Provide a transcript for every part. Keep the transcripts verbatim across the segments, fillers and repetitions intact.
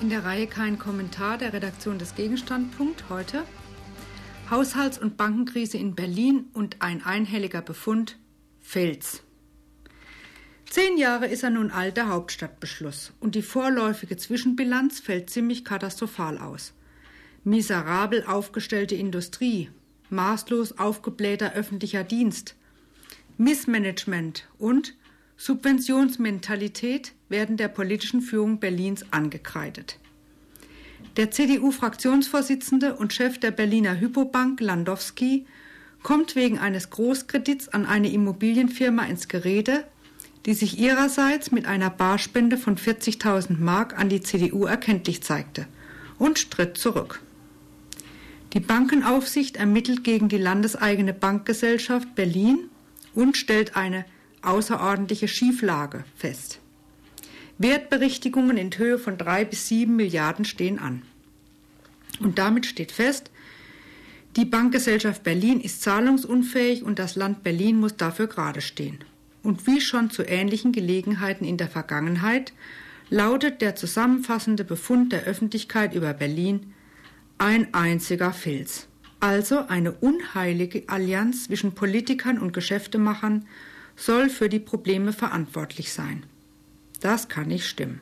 In der Reihe Kein Kommentar der Redaktion des Gegenstandpunkt heute Haushalts- und Bankenkrise in Berlin und ein einhelliger Befund, Fels. Zehn Jahre ist er nun alt, der Hauptstadtbeschluss, und die vorläufige Zwischenbilanz fällt ziemlich katastrophal aus. Miserabel aufgestellte Industrie, maßlos aufgeblähter öffentlicher Dienst, Missmanagement und Subventionsmentalität werden der politischen Führung Berlins angekreidet. Der C D U-Fraktionsvorsitzende und Chef der Berliner Hypo-Bank, Landowski, kommt wegen eines Großkredits an eine Immobilienfirma ins Gerede, die sich ihrerseits mit einer Barspende von vierzigtausend Mark an die C D U erkenntlich zeigte und tritt zurück. Die Bankenaufsicht ermittelt gegen die landeseigene Bankgesellschaft Berlin und stellt eine außerordentliche Schieflage fest. Wertberichtigungen in Höhe von drei bis sieben Milliarden stehen an. Und damit steht fest, die Bankgesellschaft Berlin ist zahlungsunfähig und das Land Berlin muss dafür gerade stehen. Und wie schon zu ähnlichen Gelegenheiten in der Vergangenheit lautet der zusammenfassende Befund der Öffentlichkeit über Berlin: ein einziger Filz. Also eine unheilige Allianz zwischen Politikern und Geschäftemachern soll für die Probleme verantwortlich sein. Das kann nicht stimmen.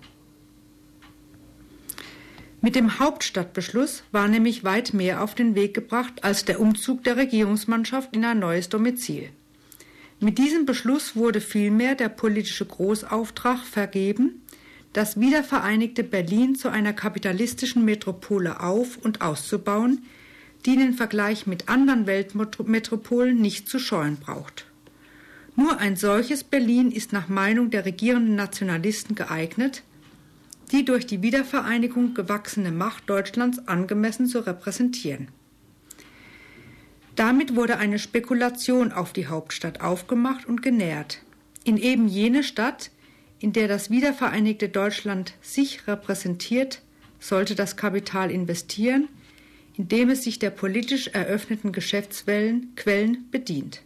Mit dem Hauptstadtbeschluss war nämlich weit mehr auf den Weg gebracht als der Umzug der Regierungsmannschaft in ein neues Domizil. Mit diesem Beschluss wurde vielmehr der politische Großauftrag vergeben, das wiedervereinigte Berlin zu einer kapitalistischen Metropole auf- und auszubauen, die den Vergleich mit anderen Weltmetropolen nicht zu scheuen braucht. Nur ein solches Berlin ist nach Meinung der regierenden Nationalisten geeignet, die durch die Wiedervereinigung gewachsene Macht Deutschlands angemessen zu repräsentieren. Damit wurde eine Spekulation auf die Hauptstadt aufgemacht und genährt. In eben jene Stadt, in der das wiedervereinigte Deutschland sich repräsentiert, sollte das Kapital investieren, indem es sich der politisch eröffneten Geschäftsquellen bedient.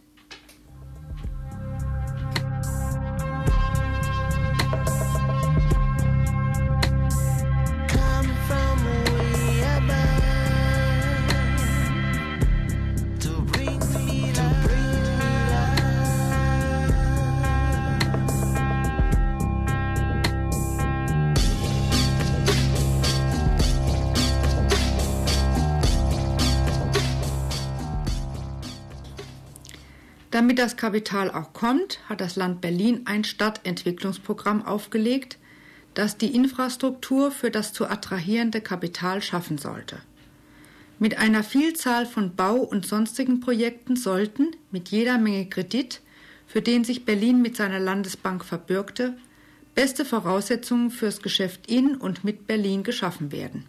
Damit das Kapital auch kommt, hat das Land Berlin ein Stadtentwicklungsprogramm aufgelegt, das die Infrastruktur für das zu attrahierende Kapital schaffen sollte. Mit einer Vielzahl von Bau- und sonstigen Projekten sollten, mit jeder Menge Kredit, für den sich Berlin mit seiner Landesbank verbürgte, beste Voraussetzungen fürs Geschäft in und mit Berlin geschaffen werden.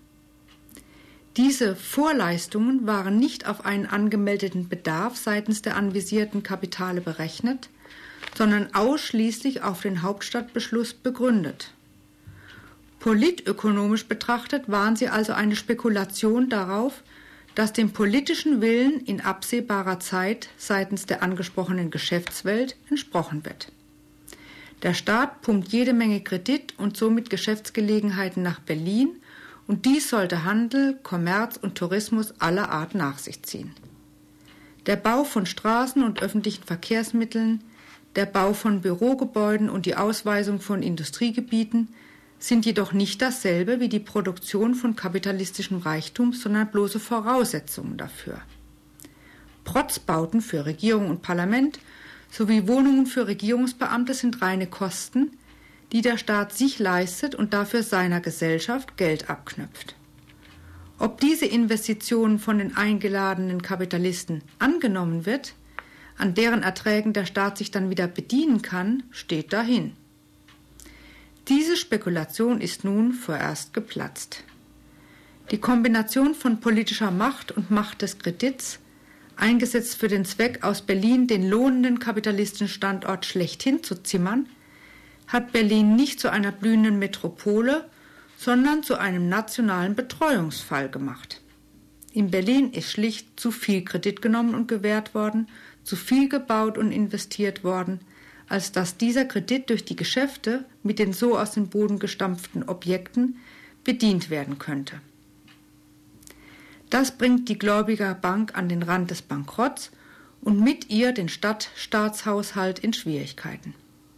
Diese Vorleistungen waren nicht auf einen angemeldeten Bedarf seitens der anvisierten Kapitale berechnet, sondern ausschließlich auf den Hauptstadtbeschluss begründet. Politökonomisch betrachtet waren sie also eine Spekulation darauf, dass dem politischen Willen in absehbarer Zeit seitens der angesprochenen Geschäftswelt entsprochen wird. Der Staat pumpt jede Menge Kredit und somit Geschäftsgelegenheiten nach Berlin, und dies sollte Handel, Kommerz und Tourismus aller Art nach sich ziehen. Der Bau von Straßen und öffentlichen Verkehrsmitteln, der Bau von Bürogebäuden und die Ausweisung von Industriegebieten sind jedoch nicht dasselbe wie die Produktion von kapitalistischem Reichtum, sondern bloße Voraussetzungen dafür. Protzbauten für Regierung und Parlament sowie Wohnungen für Regierungsbeamte sind reine Kosten, die der Staat sich leistet und dafür seiner Gesellschaft Geld abknöpft. Ob diese Investitionen von den eingeladenen Kapitalisten angenommen wird, an deren Erträgen der Staat sich dann wieder bedienen kann, steht dahin. Diese Spekulation ist nun vorerst geplatzt. Die Kombination von politischer Macht und Macht des Kredits, eingesetzt für den Zweck, aus Berlin den lohnenden kapitalistischen Standort schlechthin zu zimmern, hat Berlin nicht zu einer blühenden Metropole, sondern zu einem nationalen Betreuungsfall gemacht. In Berlin ist schlicht zu viel Kredit genommen und gewährt worden, zu viel gebaut und investiert worden, als dass dieser Kredit durch die Geschäfte mit den so aus dem Boden gestampften Objekten bedient werden könnte. Das bringt die Gläubigerbank an den Rand des Bankrotts und mit ihr den Stadt-Staatshaushalt in Schwierigkeiten.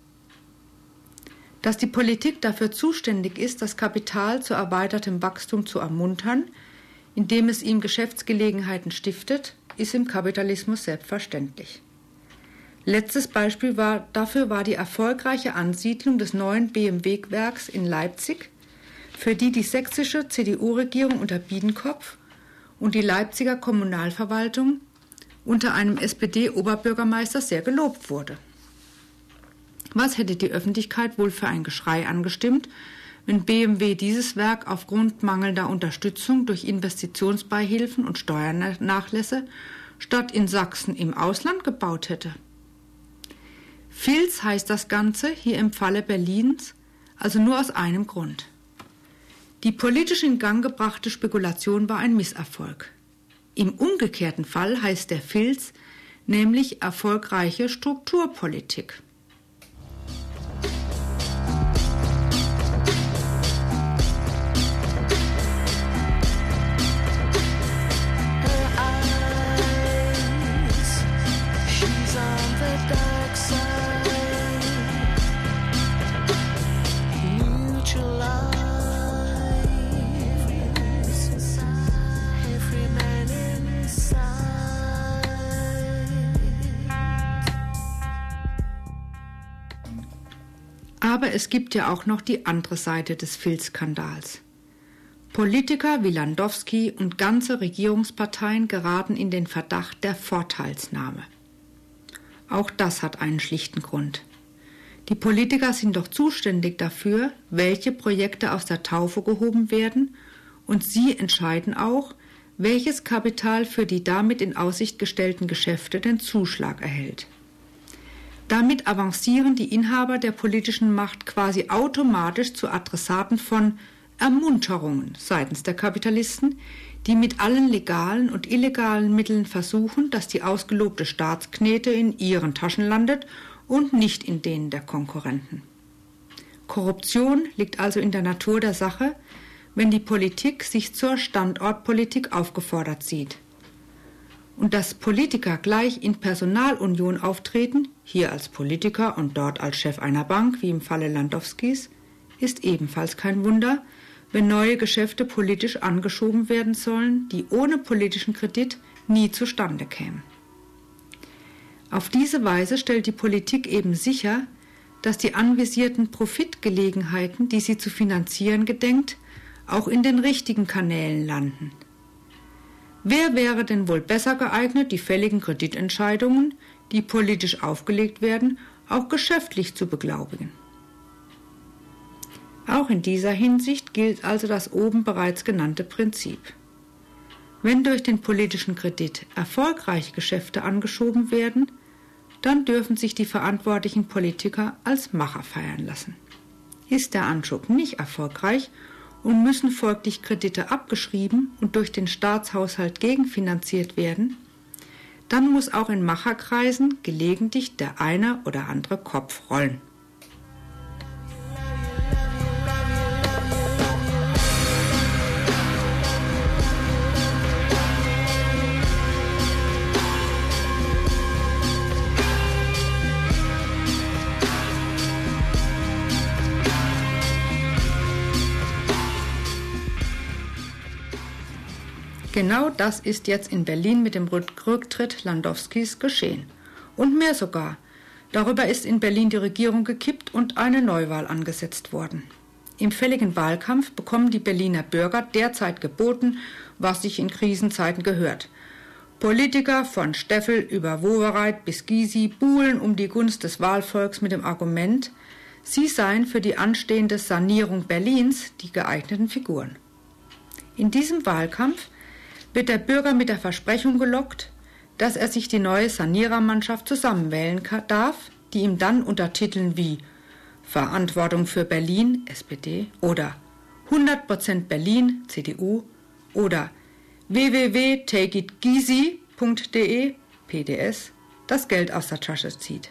Dass die Politik dafür zuständig ist, das Kapital zu erweitertem Wachstum zu ermuntern, indem es ihm Geschäftsgelegenheiten stiftet, ist im Kapitalismus selbstverständlich. Letztes Beispiel war, dafür war die erfolgreiche Ansiedlung des neuen B M W-Werks in Leipzig, für die die sächsische C D U-Regierung unter Biedenkopf und die Leipziger Kommunalverwaltung unter einem S P D-Oberbürgermeister sehr gelobt wurde. Was hätte die Öffentlichkeit wohl für ein Geschrei angestimmt, wenn B M W dieses Werk aufgrund mangelnder Unterstützung durch Investitionsbeihilfen und Steuernachlässe statt in Sachsen im Ausland gebaut hätte? Filz heißt das Ganze hier im Falle Berlins also nur aus einem Grund. Die politisch in Gang gebrachte Spekulation war ein Misserfolg. Im umgekehrten Fall heißt der Filz nämlich erfolgreiche Strukturpolitik. Aber es gibt ja auch noch die andere Seite des Filz-Skandals. Politiker wie Landowski und ganze Regierungsparteien geraten in den Verdacht der Vorteilsnahme. Auch das hat einen schlichten Grund. Die Politiker sind doch zuständig dafür, welche Projekte aus der Taufe gehoben werden, und sie entscheiden auch, welches Kapital für die damit in Aussicht gestellten Geschäfte den Zuschlag erhält. Damit avancieren die Inhaber der politischen Macht quasi automatisch zu Adressaten von Ermunterungen seitens der Kapitalisten, die mit allen legalen und illegalen Mitteln versuchen, dass die ausgelobte Staatsknete in ihren Taschen landet und nicht in denen der Konkurrenten. Korruption liegt also in der Natur der Sache, wenn die Politik sich zur Standortpolitik aufgefordert sieht. Und dass Politiker gleich in Personalunion auftreten, hier als Politiker und dort als Chef einer Bank, wie im Falle Landowskis, ist ebenfalls kein Wunder, wenn neue Geschäfte politisch angeschoben werden sollen, die ohne politischen Kredit nie zustande kämen. Auf diese Weise stellt die Politik eben sicher, dass die anvisierten Profitgelegenheiten, die sie zu finanzieren gedenkt, auch in den richtigen Kanälen landen. Wer wäre denn wohl besser geeignet, die fälligen Kreditentscheidungen, die politisch aufgelegt werden, auch geschäftlich zu beglaubigen? Auch in dieser Hinsicht gilt also das oben bereits genannte Prinzip. Wenn durch den politischen Kredit erfolgreiche Geschäfte angeschoben werden, dann dürfen sich die verantwortlichen Politiker als Macher feiern lassen. Ist der Anschub nicht erfolgreich und müssen folglich Kredite abgeschrieben und durch den Staatshaushalt gegenfinanziert werden, dann muss auch in Macherkreisen gelegentlich der eine oder andere Kopf rollen. Genau das ist jetzt in Berlin mit dem Rücktritt Landowskis geschehen. Und mehr sogar. Darüber ist in Berlin die Regierung gekippt und eine Neuwahl angesetzt worden. Im fälligen Wahlkampf bekommen die Berliner Bürger derzeit geboten, was sich in Krisenzeiten gehört. Politiker von Steffel über Wowereit bis Gysi buhlen um die Gunst des Wahlvolks mit dem Argument, sie seien für die anstehende Sanierung Berlins die geeigneten Figuren. In diesem Wahlkampf wird der Bürger mit der Versprechung gelockt, dass er sich die neue Sanierermannschaft zusammenwählen darf, die ihm dann unter Titeln wie Verantwortung für Berlin, S P D, oder hundert Prozent Berlin, C D U, oder w w w punkt take it gysi punkt d e, P D S, das Geld aus der Tasche zieht.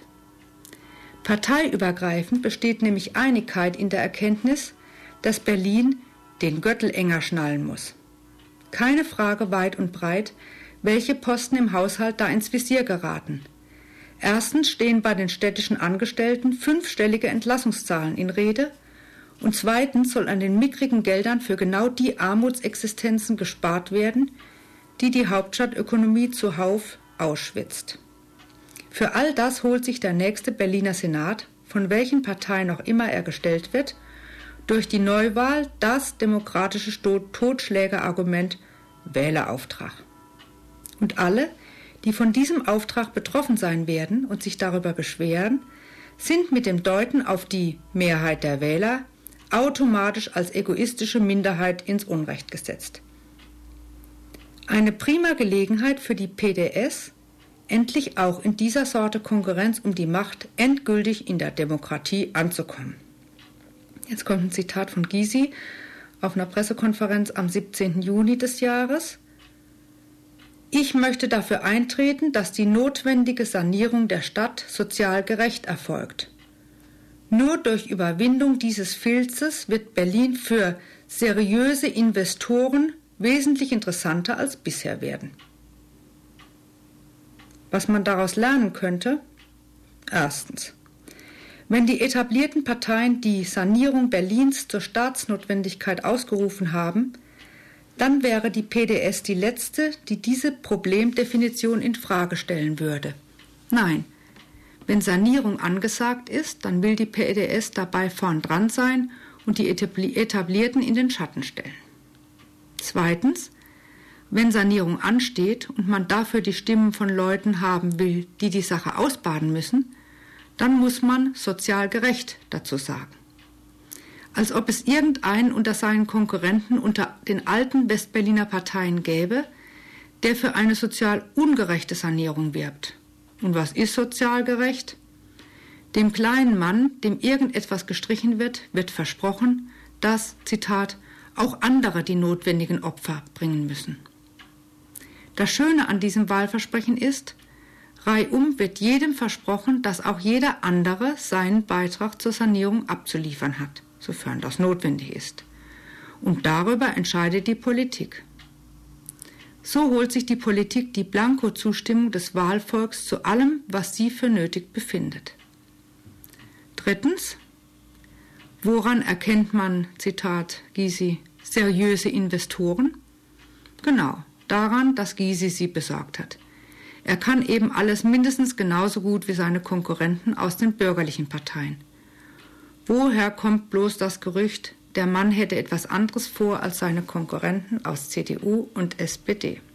Parteiübergreifend besteht nämlich Einigkeit in der Erkenntnis, dass Berlin den Gürtel enger schnallen muss. Keine Frage weit und breit, welche Posten im Haushalt da ins Visier geraten. Erstens stehen bei den städtischen Angestellten fünfstellige Entlassungszahlen in Rede und zweitens soll an den mickrigen Geldern für genau die Armutsexistenzen gespart werden, die die Hauptstadtökonomie zuhauf ausschwitzt. Für all das holt sich der nächste Berliner Senat, von welchen Parteien auch immer er gestellt wird, durch die Neuwahl das demokratische Totschlägerargument Wählerauftrag. Und alle, die von diesem Auftrag betroffen sein werden und sich darüber beschweren, sind mit dem Deuten auf die Mehrheit der Wähler automatisch als egoistische Minderheit ins Unrecht gesetzt. Eine prima Gelegenheit für die P D S, endlich auch in dieser Sorte Konkurrenz um die Macht endgültig in der Demokratie anzukommen. Jetzt kommt ein Zitat von Gysi auf einer Pressekonferenz am siebzehnten Juni des Jahres. Ich möchte dafür eintreten, dass die notwendige Sanierung der Stadt sozial gerecht erfolgt. Nur durch Überwindung dieses Filzes wird Berlin für seriöse Investoren wesentlich interessanter als bisher werden. Was man daraus lernen könnte? Erstens. Wenn die etablierten Parteien die Sanierung Berlins zur Staatsnotwendigkeit ausgerufen haben, dann wäre die P D S die letzte, die diese Problemdefinition in Frage stellen würde. Nein, wenn Sanierung angesagt ist, dann will die P D S dabei vorn dran sein und die Etablierten in den Schatten stellen. Zweitens, wenn Sanierung ansteht und man dafür die Stimmen von Leuten haben will, die die Sache ausbaden müssen, dann muss man sozial gerecht dazu sagen. Als ob es irgendeinen unter seinen Konkurrenten unter den alten Westberliner Parteien gäbe, der für eine sozial ungerechte Sanierung wirbt. Und was ist sozial gerecht? Dem kleinen Mann, dem irgendetwas gestrichen wird, wird versprochen, dass, Zitat, auch andere die notwendigen Opfer bringen müssen. Das Schöne an diesem Wahlversprechen ist, reihum wird jedem versprochen, dass auch jeder andere seinen Beitrag zur Sanierung abzuliefern hat, sofern das notwendig ist. Und darüber entscheidet die Politik. So holt sich die Politik die Blanko-Zustimmung des Wahlvolks zu allem, was sie für nötig befindet. Drittens, woran erkennt man, Zitat Gysi, seriöse Investoren? Genau, daran, dass Gysi sie besorgt hat. Er kann eben alles mindestens genauso gut wie seine Konkurrenten aus den bürgerlichen Parteien. Woher kommt bloß das Gerücht, der Mann hätte etwas anderes vor als seine Konkurrenten aus C D U und S P D?